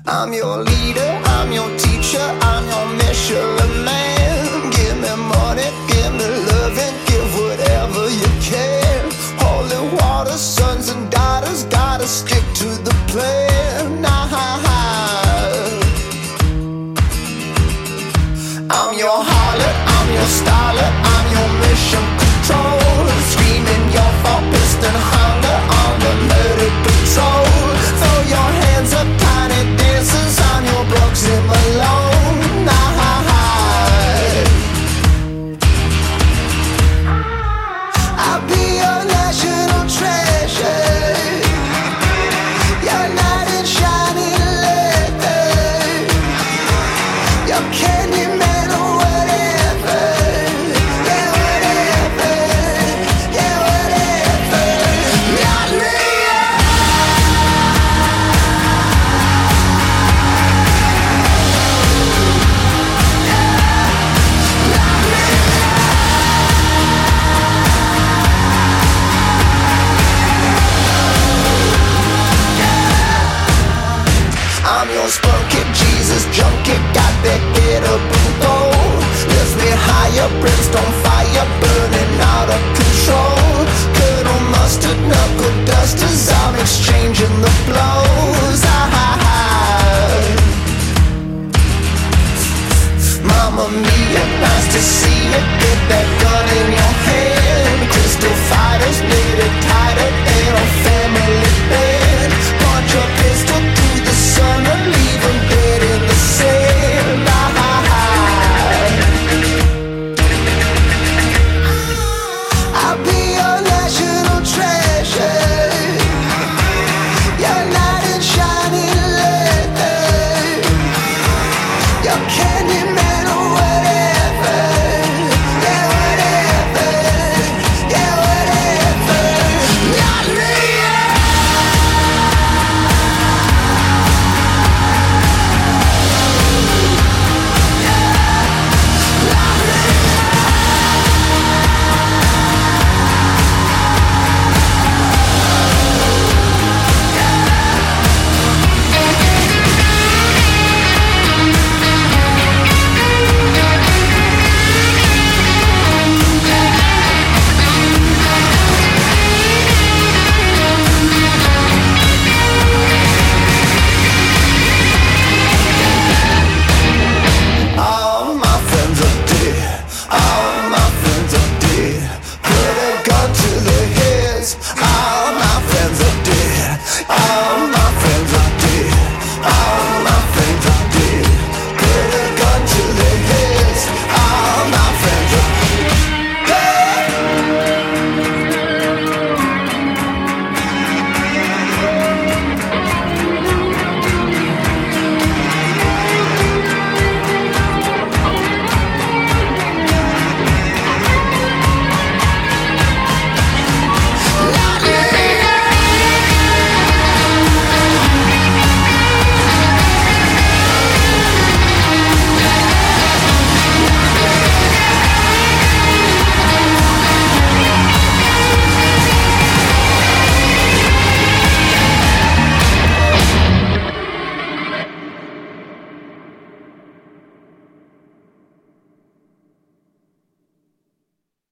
I'm your leader, I'm your teacher, I'm your Michelin man. Give me money, give me loving, give whatever you can. Holy water, sons and daughters, gotta stick to the plan. I'm your harlot, I'm your starlet, I'm your mission control. Screaming your for piston hunger on the murder patrol. Throw your hands up, tiny dancers, I'm your Brooksy Malone. I'll be your national treasure, your knight in shining leather, your candy man or whatever, yeah whatever, yeah whatever. Not me. I'm your spunky Jesus junkie, got that get up and go. Lift me higher, brimstone fire burning out of control. Colonel Mustard,